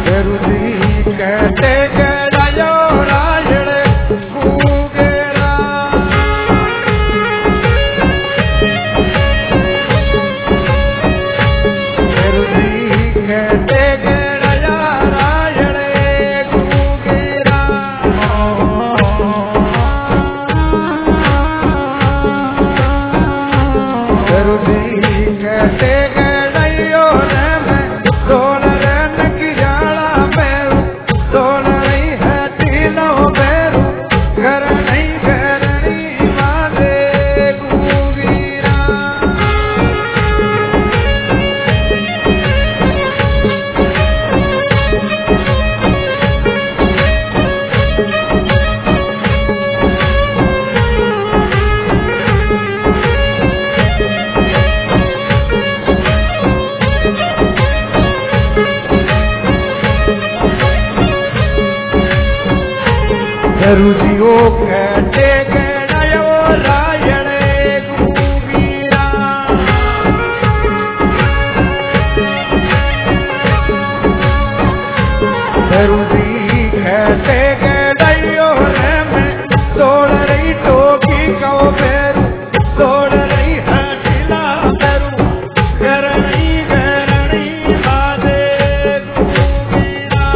गुरु जी कहते गड़ायो रायण कुगेरा। गुरु जी कहते गड़ाया रायण कुगेरा। गुरु जी कहते गड़ायो रे मैं सोन रन की जाला पैरू सोन नहीं है टीलो पैरू घर नहीं घरनी वाले कुगीरा। गुरु जी ओ कहते गड़ायो रायण कुगीरा। गुरु जी कहते गड़ायो रे मैं तोड़ रही टोकी कहो पैरू तोड़ रही हटिला पैरू घर नहीं घरनी वाले कुगीरा।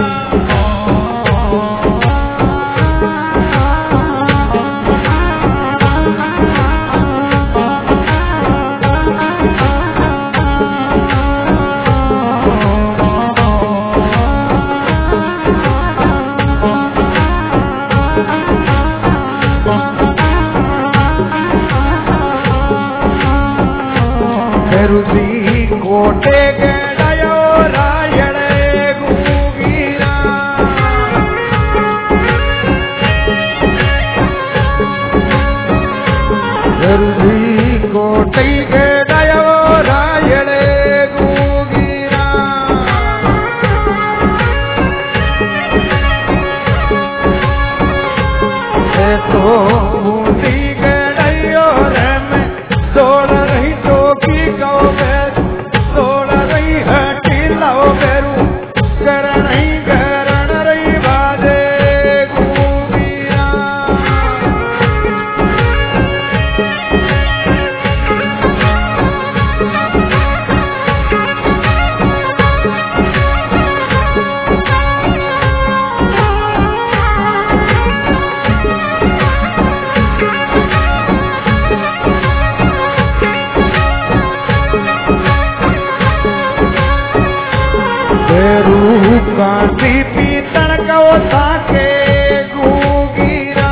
गुरु जी कोटे गड़ायो रायण कुगीरा। गुरु जी कोटे गड़ायो रायण कुगीरा। तो बूंदी गड़ायो रे मैं तोड़ रही टोकी कहो पैरू तोड़ रही हटिला पैरू घर नहीं घरण रही वाले कुगीरा। गुरु कांटी पीतल को ताके कुगीरा।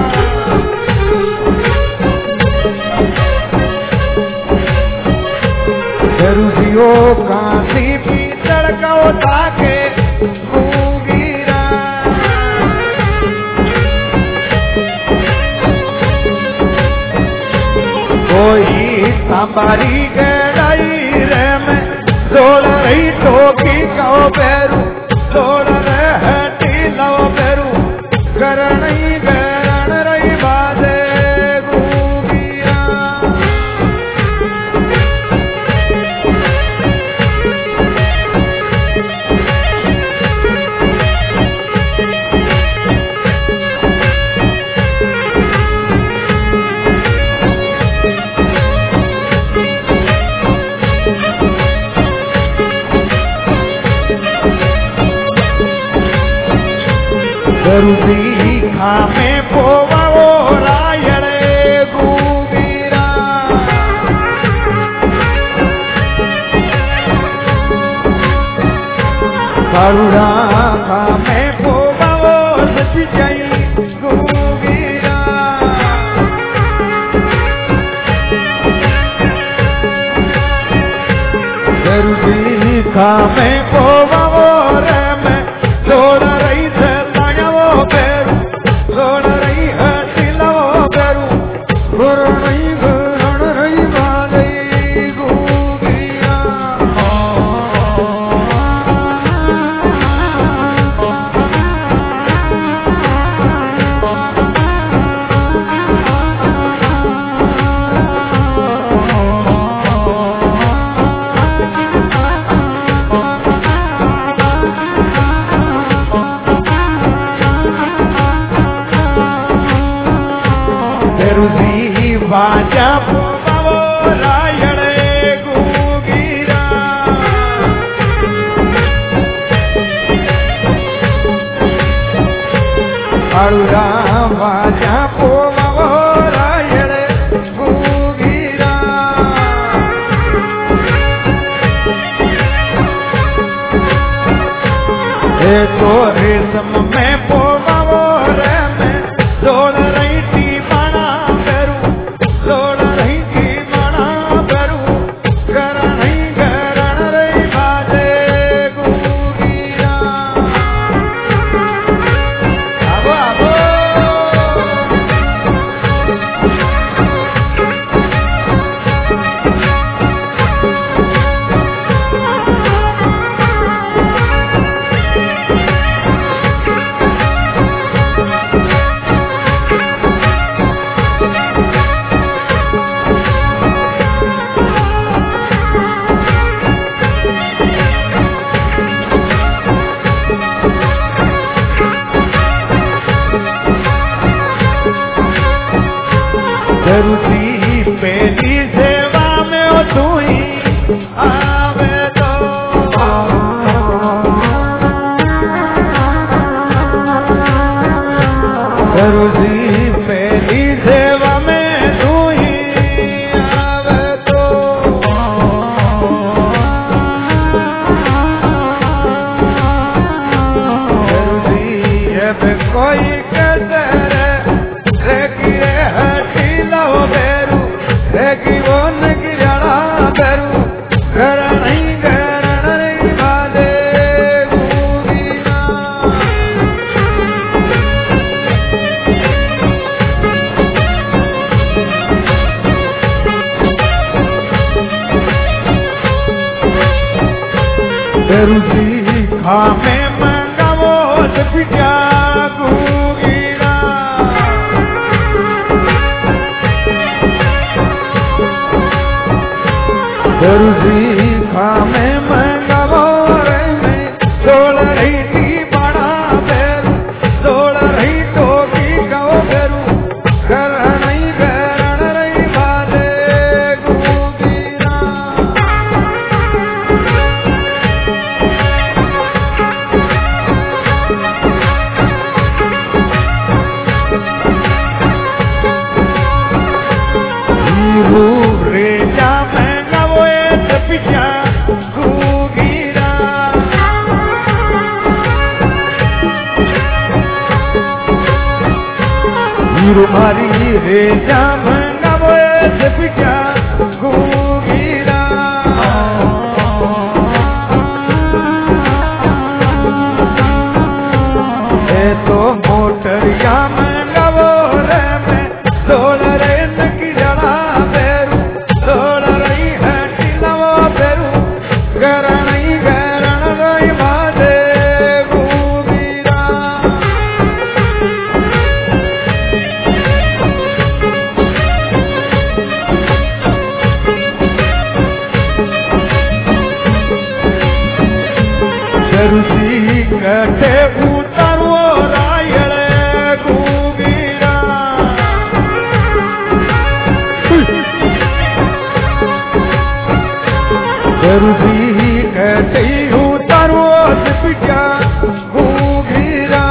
गुरु जी ओ कांटी पीतल को ताके कुगीरा। कोई सांबारी गड़ाई रे मैं तोड़ रही टोकी कहो पैरू तोड़ रहे टीलो पैरू घर नहीं घरण रही वाले कुगीरा। गुरु जी खामे पोवा ओ रायण कुगीरा। कालूरा खामे पोवा ओ सच जाई कुगीरा। गुरु जी खामे पोवा ओ रे मैं तोड़ रही पैरू तोड़ रही हटिला पैरू घर नहीं घरण रही वाले कुगीरा। कालुरा बाजा पोवा रायड़े गुगीरा ए तो रेशम में पोवा रे में जोड़ रही थी मना बेरू जोड़ रही थी मना बेरू कर नहीं करण रही बाजे गुगीरा आबो आबो जरूरी पहली सेवा में हो तू ही आवे तो जरूरी पहली सेवा में तू ही आवे तो जरूरी है कोई कसर रे गिरे हटी लो बेरू रे की वो नगिरा बेरू घर नहीं घर नहीं बादे गुगीरा बेरूसी खामे मंगावो पिया गुगीरा जरूरी खामे मंगावो रे में जोड़ रही थी बड़ा बेरू जोड़ रही तो की गाओ बेरू घर नहीं घर नहीं बाजे गुगीरा हीरू रे जा मंगावो पिया गुगीरा हीरू मारी रे जा मंगावो पिया गुगीरा ए तो मोटरिया मंगावो रे में जोड़ रे नगिरा बेरू जोड़ रही है टिलवो बेरू घर नहीं घर नहीं बाजे गुगीरा जरूसी कटे उतारो रायड़े गुगीरा जरूरी कटे उतारो पिया गुगीरा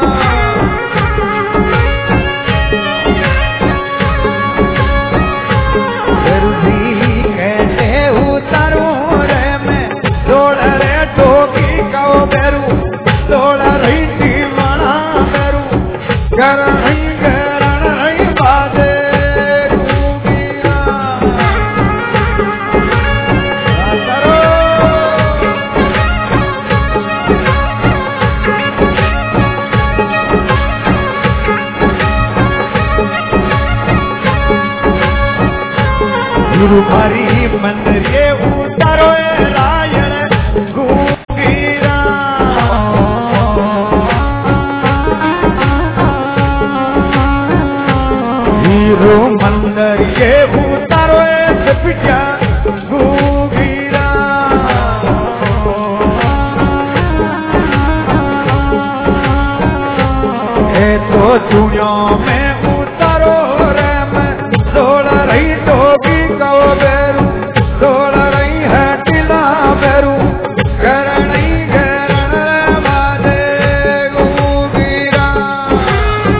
जरूरी कटे उतारो रे में जोड़ रे टोकी काओ बेरू जोड़ रही थी मना बेरू घर नहीं घर नहीं बाजे गुगीरा गुरु हरी मंदिर ये उतारो रायण गुगीरा हीरो मंदिर ये उतारो पिया गुगीरा ए तो चूड़ियों में उतारो रे में जोड़ रही तो बेरू जोड़ रही है टिला बेरू घर नहीं घर बाजे गुगीरा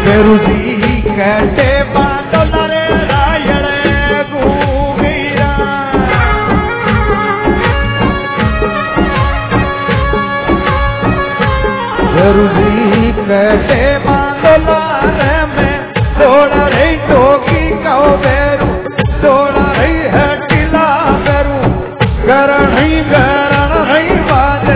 भैरू जी कहते बादल रे रायण घूमीरा भैरू जी कहते बादल रे में दौड़ रही टोकी कहो भैरू दौड़ रही है टिला भैरू गरण ही बाजे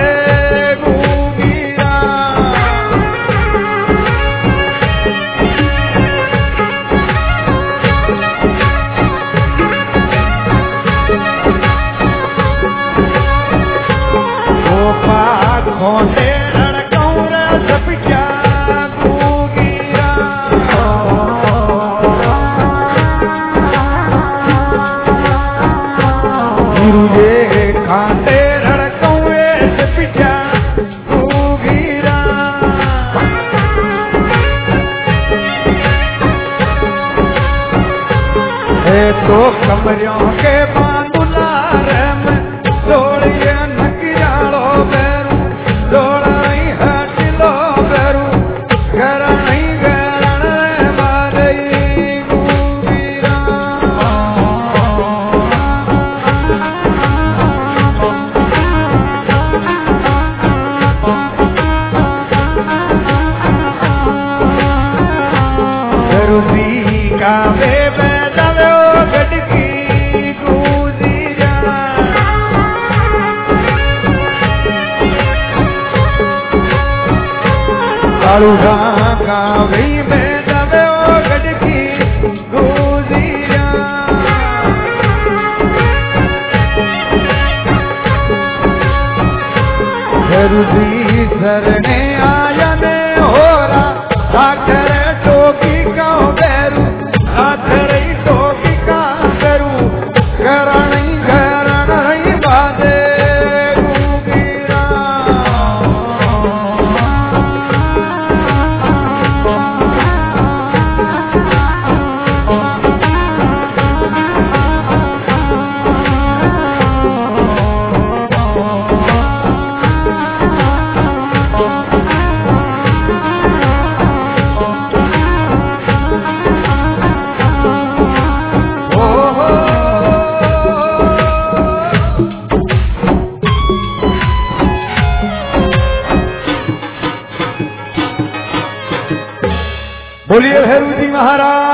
खोटे लड़कौर सपिया घूमीरा गुरुजे खाते लड़कौए सपिया घूमीरा तो कमरियों के बांधुला रम दौड़िए नकियालो भैरू दौड़ नहीं हटिलो भैरू घर नहीं गरण मारई घूमीरा भैरू जी का वे कावी में दबे ओ गडकी गुजिया भैरू जी सरने आया ने होरा आखर टोकी का भैरू आखर टोकी का भैरू गरण ही बाजे बोलिए भैरू जी महाराज